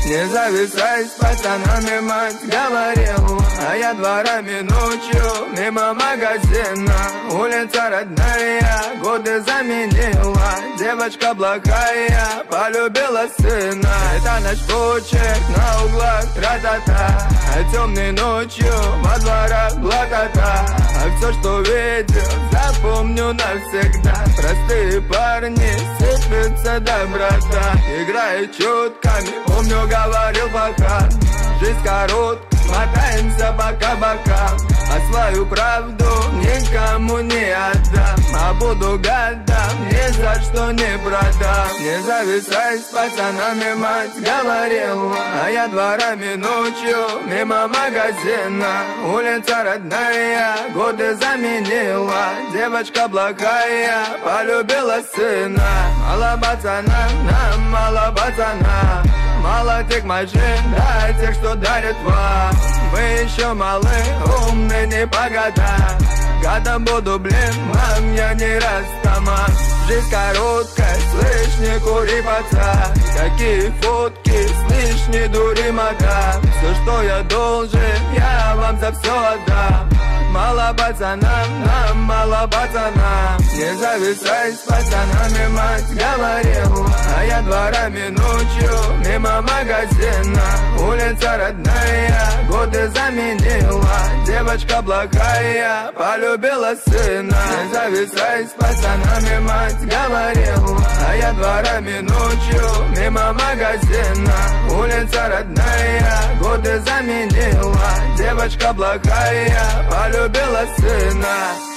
Не зависай с пацанами, мать говорила. А я дворами ночью мимо магазина. Улица родная, годы заменила. Девочка благая, полюбила сына. Это наш почерк на углах, тра-та-та. А темной ночью во дворах блокота. А все, что видел, запомню навсегда. Простые парни, сыплется доброта. Играет чутками, помню, говорил пока. Жизнь короткая, мотаемся по кабакам. А свою правду никому не отдам. А буду годам, ни за что не продам. Не зависай с пацанами, мать говорила. А я дворами ночью мимо магазина. Улица родная, годы заменила. Девочка благая, полюбила сына. Мало пацана, нам мало пацана. Мало тех машин, да тех, что дарят вам. Мы еще малы, умны не по годам. Годом буду, блин, мам, я не растаман. Жизнь короткая, слышь, не кури, пацан. Какие фотки, слышь, не дури, мадам. Все, что я должен, я вам за все отдам. Мало пацанам, нам мало пацанам. Не зависай с пацанами, мать говорила. А я дворами ночью мимо магазина. Улица родная, годы заменила. Девочка благая, полюбила сына. Не зависай с пацанами, мать говорила. А я дворами ночью мимо магазина. Улица родная, годы заменила. Девочка благая, полюбила сына.